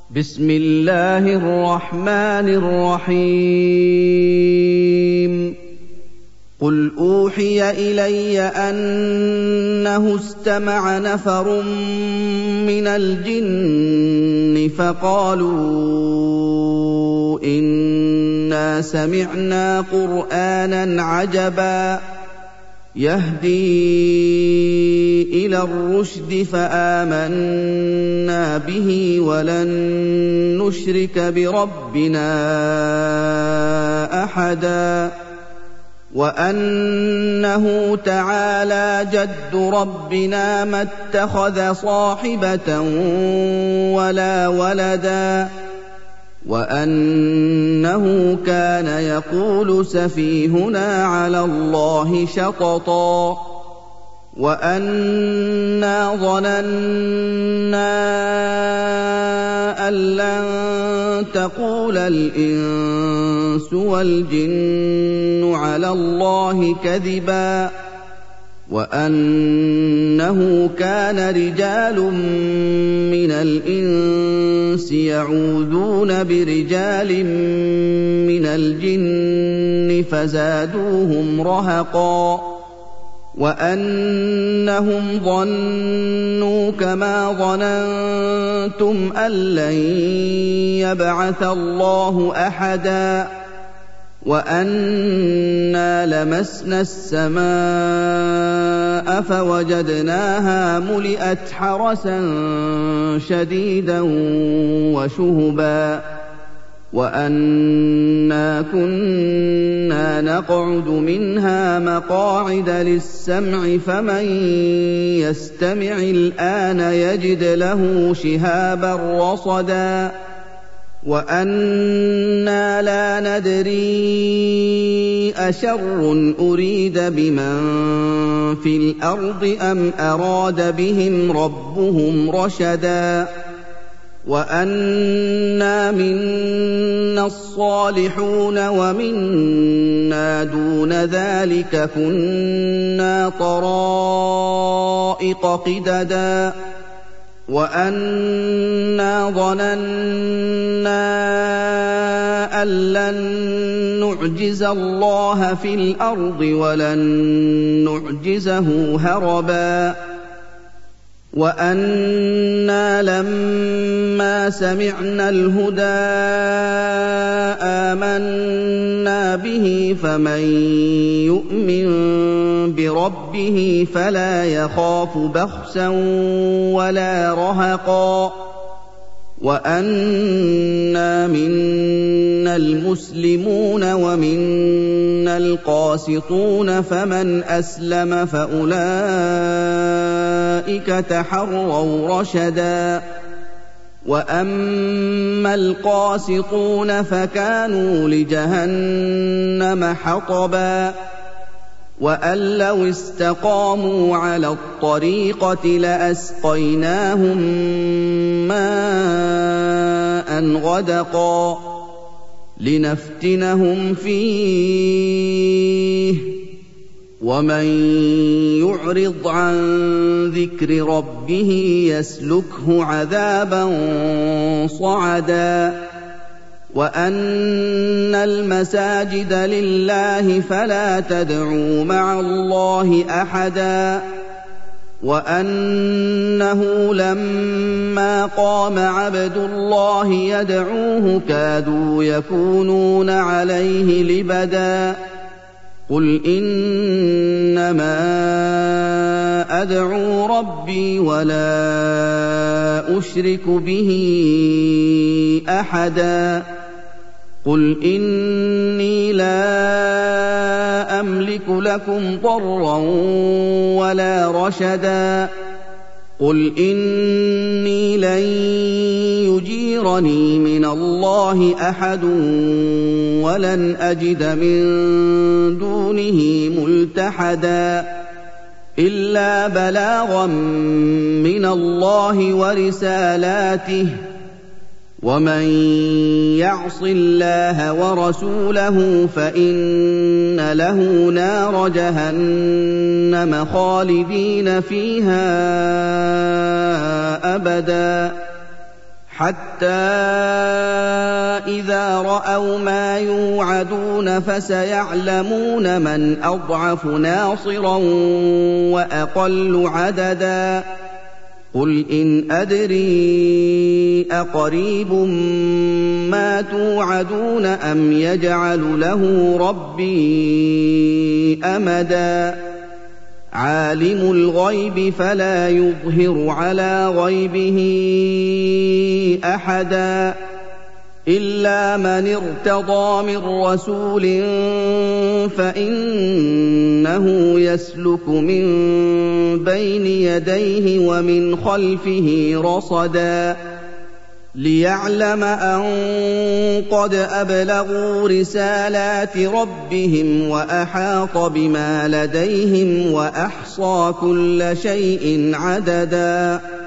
بسم الله الرحمن الرحيم قل أوحي إلي أنه استمع نفر من الجن فقالوا إنا سمعنا قرآنا عجبا يهدي إلى الرشد فآمنا به ولن نشرك بربنا أحدا وأنه تعالى جد ربنا ما اتخذ صاحبة ولا ولدا وأنه كان يقول سفيهنا على الله شططا وأنا ظننا أن لن تقول الإنس والجن على الله كذبا وأنه كان رجال من الإنس يعوذون برجال من الجن فزادوهم رهقا وأنهم ظنوا كما ظننتم أن لن يبعث الله أحدا وأنا لمسنا السماء فوجدناها ملئت حرسا شديدا وشهبا وأنا كنا نقعد منها مقاعد للسمع فمن يستمع الآن يجد له شهابا رصدا وأنا لا ندري أشر أريد بمن في الأرض أم أراد بهم ربهم رشدا وأنا منا الصالحون ومنا دون ذلك كنا طرائق قددا وأنا ظننا أن لن نعجز الله في الأرض ولن نعجزه هربا وأنا لما سمعنا الهدى آمنا به فمن يؤمن بربه فلا يخاف بخسا ولا رهقا وأنا منا المسلمون ومنا القاسطون فمن أسلم فأولئك تحروا رشدا وأما القاسطون فكانوا لجهنم حطبا وأن لو استقاموا على الطريقة لأسقيناهم ماء غدقا لنفتنهم فيه ومن يعرض عن ذكر ربه يسلكه عذابا صعدا وأن المساجد لله فلا تدعوا مع الله أحدا وأنه لما قام عبد الله يدعوه كادوا يكونون عليه لبدا قل إنما أدعو ربي ولا أشرك به أحدا قل إني لا أملك لكم ضرا ولا رشدا قل إني لن يجيرني من الله أحد ولن أجد من دونه ملتحدا إلا بلاغا من الله ورسالاته ومن يعص الله ورسوله فإن له نار جهنم خالدين فيها أبدا حَتَّىٰ إِذَا رَأَوْا مَا يُوعَدُونَ فَسَيَعْلَمُونَ مَنْ أَضْعَفُ نَاصِرًا وَأَقَلُّ عَدَدًا قُلْ إِنْ أَدْرِي أَقَرِيبٌ مَّا تُوعَدُونَ أَمْ يَجْعَلُ لَهُ رَبِّي أَمَدًا عَالِمُ الْغَيْبِ فَلَا يُظْهِرُ عَلَىٰ غَيْبِهِ أَحَدًا إِلَّا مَنِ ارْتَضَىٰ مِن رَّسُولٍ فَإِنَّهُ يَسْلُكُ مِن بَيْنِ يَدَيْهِ وَمِنْ خَلْفِهِ رَصَدًا لِّيَعْلَمَ أَن قَدْ أَبْلَغُوا رِسَالَاتِ رَبِّهِمْ وَأَحَاطَ بِمَا لَدَيْهِمْ وَأَحْصَىٰ كُلَّ شَيْءٍ عَدَدًا